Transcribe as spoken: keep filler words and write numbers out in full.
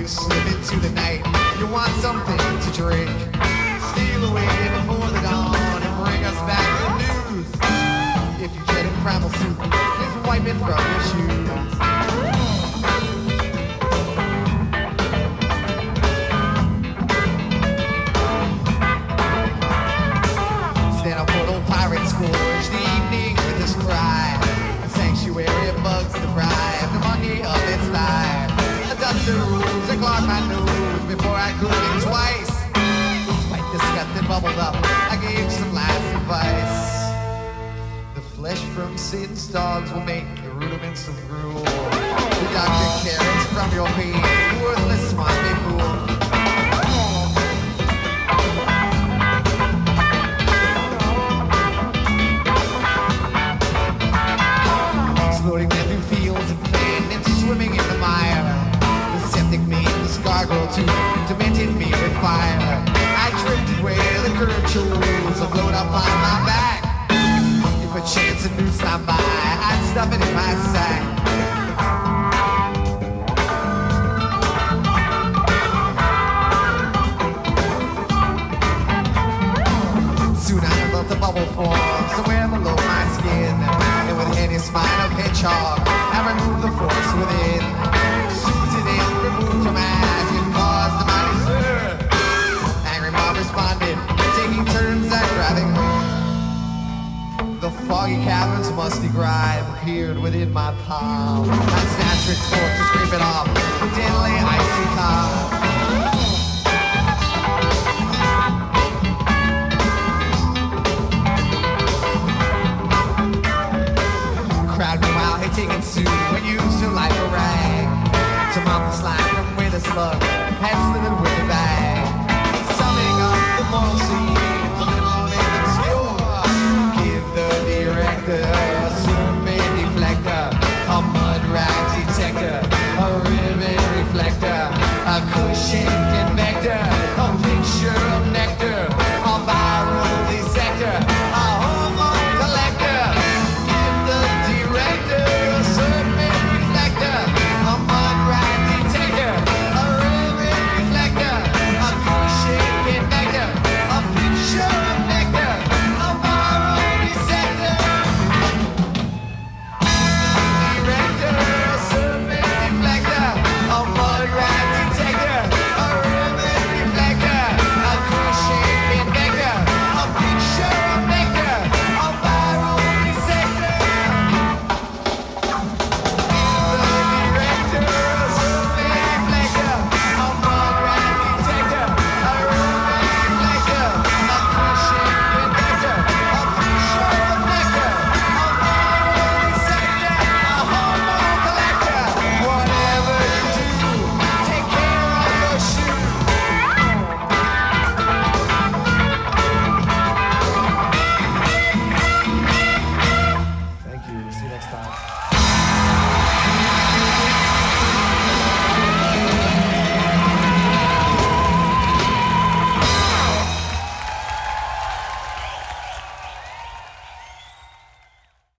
you slip into the night. You want something to drink. Steal away before the dawn and bring us back the news. If you get a primal suit, just wipe it from your shoes. Stand up for old pirate scourge the evening with his cry. A sanctuary of bugs deprived the monkey of its life. A dust of rules and clogged my nose before I could think twice. Despite the scut that bubbled up, I gave some last advice. The flesh from Satan's dogs will make the rudiments of gruel. The doctor carrots from your pain, worthless smarmy fool. Floating down through fields of pain and swimming in the mire. The septic means gargle to demented me with fire. I drifted where the current chills afloat up on my back. If a chance of news stopped by, I'd stuff it in my sack. Soon I felt the bubble form somewhere below my skin. And with any spine of hedgehog, I removed the force within. Suited in, removed from mask and caused the mighty stir. Angry mob responded, taking turns at grabbing her. The foggy cavern's musty grime appeared within my palm. I snatched its fork to scrape it off, deadly icy calm. Crowd meanwhile had taken suit when used to like a rag to mop the slime from where the slug had slithered with the bag. Summing up the moral scenes, a little bit obscure. Give the director a serpent deflector, a mud rat detector, a ribbon reflector, a cushion convector.